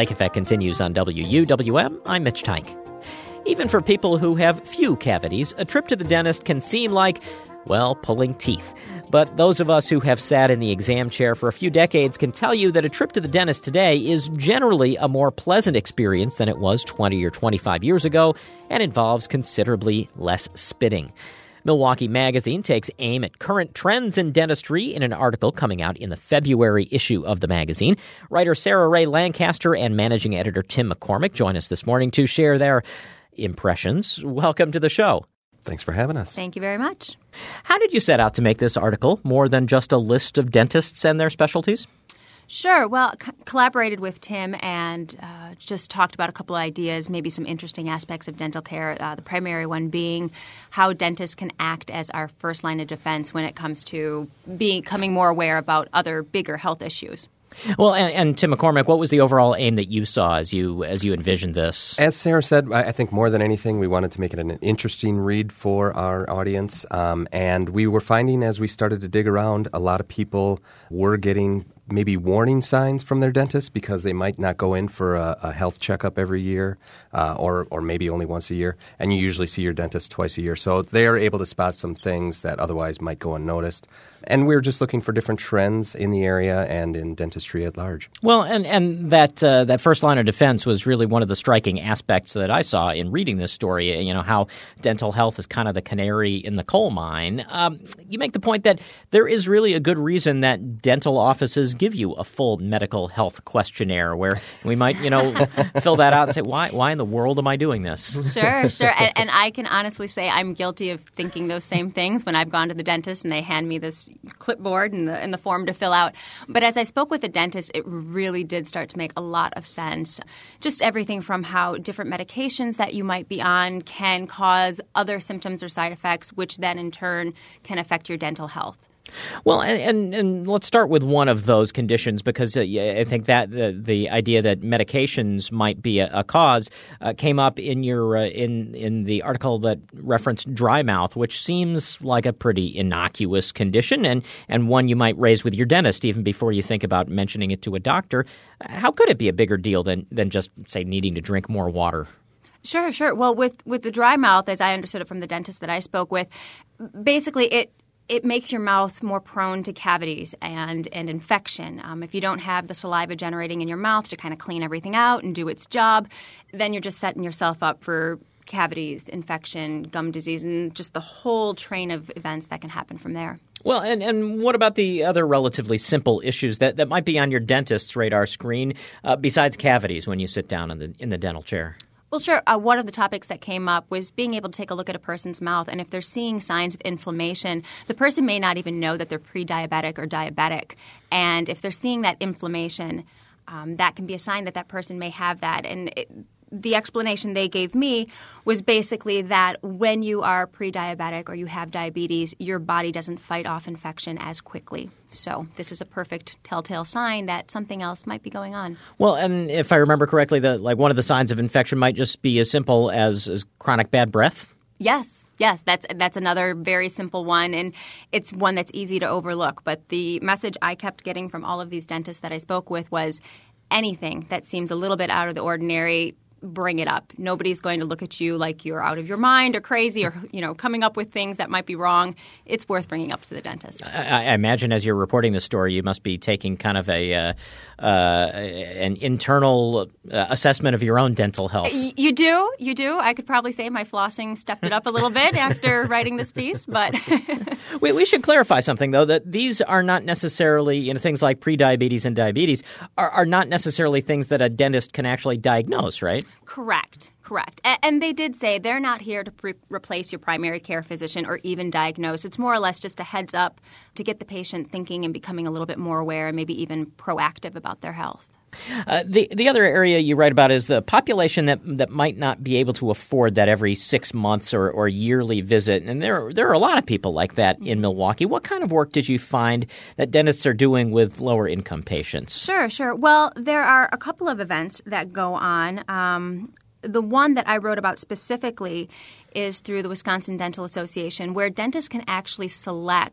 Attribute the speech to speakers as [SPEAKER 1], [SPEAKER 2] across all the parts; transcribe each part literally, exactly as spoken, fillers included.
[SPEAKER 1] Lake Effect continues on W U W M. I'm Mitch Teich. Even for people who have few cavities, a trip to the dentist can seem like, well, pulling teeth. But those of us who have sat in the exam chair for a few decades can tell you that a trip to the dentist today is generally a more pleasant experience than it was twenty or twenty-five years ago and involves considerably less spitting. Milwaukee Magazine takes aim at current trends in dentistry in an article coming out in the February issue of the magazine. Writer Sarah Ray Lancaster and managing editor Tim McCormick join us this morning to share their impressions. Welcome to the show.
[SPEAKER 2] Thanks for having us.
[SPEAKER 3] Thank you very much.
[SPEAKER 1] How did you set out to make this article more than just a list of dentists and their specialties?
[SPEAKER 3] Sure. Well, c- collaborated with Tim and uh, just talked about a couple of ideas, maybe some interesting aspects of dental care, uh, the primary one being how dentists can act as our first line of defense when it comes to becoming more aware about other bigger health issues.
[SPEAKER 1] Well, and, and Tim McCormick, what was the overall aim that you saw as you as you envisioned this?
[SPEAKER 2] As Sarah said, I think more than anything, we wanted to make it an interesting read for our audience. Um, and we were finding as we started to dig around, a lot of people were getting maybe warning signs from their dentist because they might not go in for a, a health checkup every year uh, or or maybe only once a year. And you usually see your dentist twice a year. So they're able to spot some things that otherwise might go unnoticed. And we're just looking for different trends in the area and in dentistry at large.
[SPEAKER 1] Well, and, and that uh, that first line of defense was really one of the striking aspects that I saw in reading this story, you know, how dental health is kind of the canary in the coal mine. Um, you make the point that there is really a good reason that dental offices give you a full medical health questionnaire where we might, you know, fill that out and say, why why in the world am I doing this?
[SPEAKER 3] Sure, sure. And, and I can honestly say I'm guilty of thinking those same things when I've gone to the dentist and they hand me this clipboard and the, and the form to fill out. But as I spoke with the dentist, it really did start to make a lot of sense. Just everything from how different medications that you might be on can cause other symptoms or side effects, which then in turn can affect your dental health.
[SPEAKER 1] Well, and, and, and let's start with one of those conditions because uh, I think that uh, the idea that medications might be a, a cause uh, came up in your uh, in in the article that referenced dry mouth, which seems like a pretty innocuous condition and, and one you might raise with your dentist even before you think about mentioning it to a doctor. How could it be a bigger deal than than just, say, needing to drink more water?
[SPEAKER 3] Sure, sure. Well, with, with the dry mouth, as I understood it from the dentist that I spoke with, basically it It makes your mouth more prone to cavities and, and infection. Um, if you don't have the saliva generating in your mouth to kind of clean everything out and do its job, then you're just setting yourself up for cavities, infection, gum disease, and just the whole train of events that can happen from there.
[SPEAKER 1] Well, and, and what about the other relatively simple issues that, that might be on your dentist's radar screen uh, besides cavities when you sit down in the in the dental chair?
[SPEAKER 3] Well, sure. Uh, one of the topics that came up was being able to take a look at a person's mouth, and if they're seeing signs of inflammation, the person may not even know that they're pre-diabetic or diabetic. And if they're seeing that inflammation, um, that can be a sign that that person may have that. And it, the explanation they gave me was basically that when you are pre-diabetic or you have diabetes, your body doesn't fight off infection as quickly. So this is a perfect telltale sign that something else might be going on.
[SPEAKER 1] Well, and if I remember correctly, the, like one of the signs of infection might just be as simple as, as chronic bad breath?
[SPEAKER 3] Yes. Yes, that's that's another very simple one, and it's one that's easy to overlook. But the message I kept getting from all of these dentists that I spoke with was anything that seems a little bit out of the ordinary, bring it up. Nobody's going to look at you like you're out of your mind or crazy or, you know, coming up with things that might be wrong. It's worth bringing up to the dentist.
[SPEAKER 1] I, I imagine as you're reporting this story, you must be taking kind of a uh, uh, an internal uh, assessment of your own dental health.
[SPEAKER 3] Y- you do. You do. I could probably say my flossing stepped it up a little bit after writing this piece, but
[SPEAKER 1] we, we should clarify something, though, that these are not necessarily, you know, things like prediabetes and diabetes are, are not necessarily things that a dentist can actually diagnose, right?
[SPEAKER 3] Correct. Correct. A- and they did say they're not here to pre- replace your primary care physician or even diagnose. It's more or less just a heads up to get the patient thinking and becoming a little bit more aware and maybe even proactive about their health.
[SPEAKER 1] Uh, the the other area you write about is the population that that might not be able to afford that every six months or, or yearly visit. And there, there are a lot of people like that in Milwaukee. What kind of work did you find that dentists are doing with lower income patients?
[SPEAKER 3] Sure, sure. Well, there are a couple of events that go on. Um, the one that I wrote about specifically is through the Wisconsin Dental Association, where dentists can actually select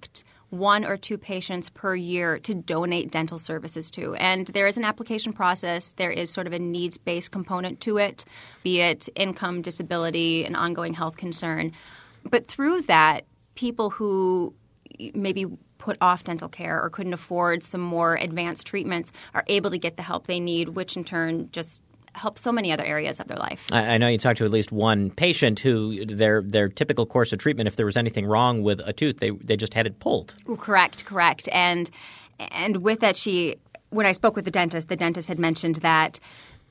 [SPEAKER 3] one or two patients per year to donate dental services to. And there is an application process. There is sort of a needs-based component to it, be it income, disability, an ongoing health concern. But through that, people who maybe put off dental care or couldn't afford some more advanced treatments are able to get the help they need, which in turn just helps so many other areas of their life.
[SPEAKER 1] I, I know you talked to at least one patient who their their typical course of treatment, if there was anything wrong with a tooth, they they just had it pulled.
[SPEAKER 3] Correct, correct. And and with that, she when I spoke with the dentist, the dentist had mentioned that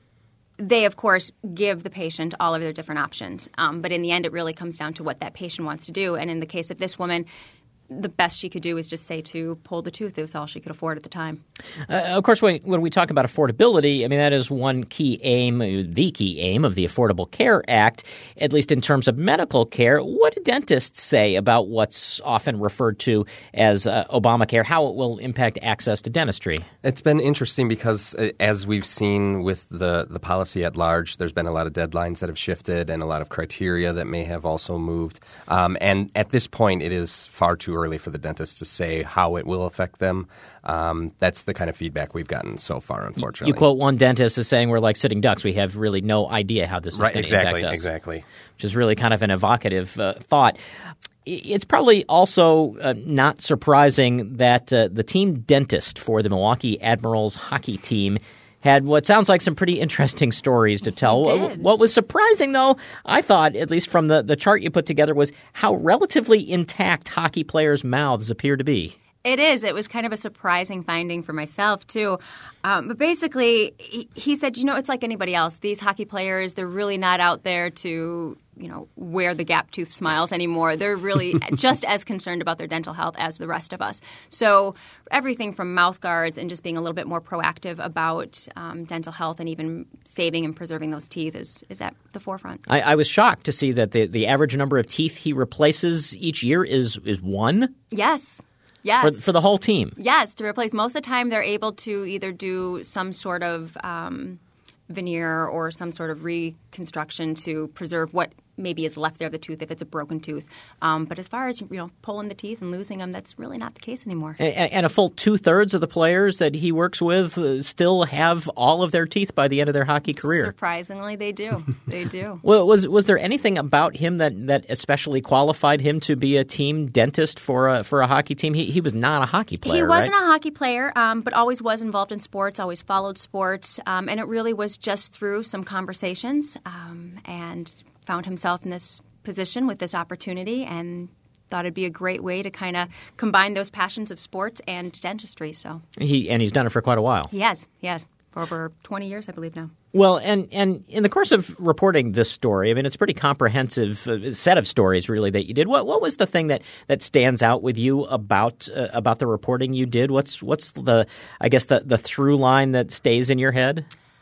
[SPEAKER 3] they, of course, give the patient all of their different options. Um, but in the end, it really comes down to what that patient wants to do. And in the case of this woman, the best she could do was just say to pull the tooth. It was all she could afford at the time.
[SPEAKER 1] Uh, of course, when, when we talk about affordability, I mean, that is one key aim, the key aim of the Affordable Care Act, at least in terms of medical care. What do dentists say about what's often referred to as uh, Obamacare, how it will impact access to dentistry?
[SPEAKER 2] It's been interesting because uh, as we've seen with the, the policy at large, there's been a lot of deadlines that have shifted and a lot of criteria that may have also moved. Um, and at this point, it is far too early for the dentist to say how it will affect them. Um, that's the kind of feedback we've gotten so far, unfortunately.
[SPEAKER 1] You quote one dentist as saying we're like sitting ducks. We have really no idea how this is
[SPEAKER 2] right,
[SPEAKER 1] going to
[SPEAKER 2] exactly,
[SPEAKER 1] impact us.
[SPEAKER 2] Exactly,
[SPEAKER 1] which is really kind of an evocative uh, thought. It's probably also uh, not surprising that uh, the team dentist for the Milwaukee Admirals hockey team had what sounds like some pretty interesting stories to tell.
[SPEAKER 3] Did.
[SPEAKER 1] What was surprising, though, I thought, at least from the, the chart you put together, was how relatively intact hockey players' mouths appear to be.
[SPEAKER 3] It is. It was kind of a surprising finding for myself, too. Um, but basically, he, he said, you know, it's like anybody else. These hockey players, they're really not out there to, you know, wear the gap tooth smiles anymore. They're really just as concerned about their dental health as the rest of us. So everything from mouth guards and just being a little bit more proactive about um, dental health and even saving and preserving those teeth is, is at the forefront.
[SPEAKER 1] I, I was shocked to see that the, the average number of teeth he replaces each year is, is one.
[SPEAKER 3] Yes. Yes.
[SPEAKER 1] For, for the whole team?
[SPEAKER 3] Yes, to replace. Most of the time they're able to either do some sort of um, veneer or some sort of reconstruction to preserve what maybe is left there of the tooth if it's a broken tooth. Um, but as far as, you know, pulling the teeth and losing them, that's really not the case anymore.
[SPEAKER 1] And, and a full two-thirds of the players that he works with uh, still have all of their teeth by the end of their hockey career.
[SPEAKER 3] Surprisingly, they do. They do.
[SPEAKER 1] Well, was was there anything about him that, that especially qualified him to be a team dentist for a, for a hockey team? He, he was not a hockey player,
[SPEAKER 3] He wasn't
[SPEAKER 1] right?
[SPEAKER 3] a hockey player, um, but always was involved in sports, always followed sports. Um, and it really was just through some conversations um, and found himself in this position with this opportunity and thought it'd be a great way to kind of combine those passions of sports and dentistry. So
[SPEAKER 1] He and he's done it for quite a while.
[SPEAKER 3] he has, he has, for over twenty years, I believe now.
[SPEAKER 1] Well, and, and in the course of reporting this story, I mean, it's a pretty comprehensive uh, set of stories, really, that you did. What what was the thing that, that stands out with you about uh, about the reporting you did? What's what's the I guess the, the through line that stays in your head?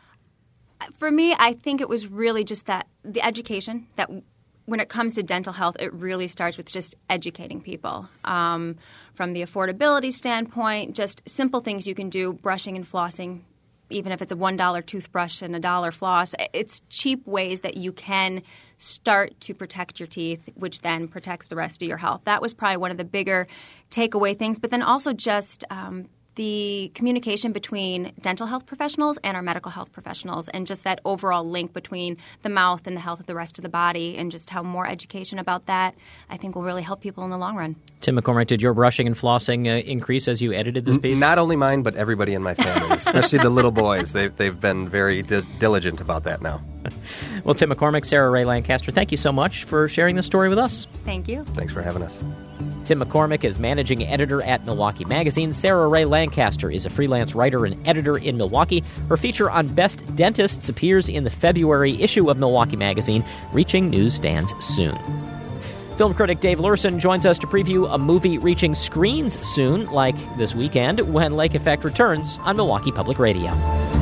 [SPEAKER 3] For me, I think it was really just that the education that when it comes to dental health, it really starts with just educating people. Um, from the affordability standpoint, just simple things you can do, brushing and flossing, even if it's a one dollar toothbrush and a dollar floss. It's cheap ways that you can start to protect your teeth, which then protects the rest of your health. That was probably one of the bigger takeaway things. But then also just um, the communication between dental health professionals and our medical health professionals, and just that overall link between the mouth and the health of the rest of the body, and just how more education about that, I think, will really help people in the long run.
[SPEAKER 1] Tim McCormick, did your brushing and flossing uh, increase as you edited this piece?
[SPEAKER 2] Not only mine, but everybody in my family, especially the little boys. They've, they've been very di- diligent about that now.
[SPEAKER 1] Well, Tim McCormick, Sarah Ray Lancaster, thank you so much for sharing this story with us.
[SPEAKER 3] Thank you.
[SPEAKER 2] Thanks for having us.
[SPEAKER 1] Tim McCormick is managing editor at Milwaukee Magazine. Sarah Ray Lancaster is a freelance writer and editor in Milwaukee. Her feature on best dentists appears in the February issue of Milwaukee Magazine, reaching newsstands soon. Film critic Dave Lurson joins us to preview a movie reaching screens soon, like this weekend, when Lake Effect returns on Milwaukee Public Radio.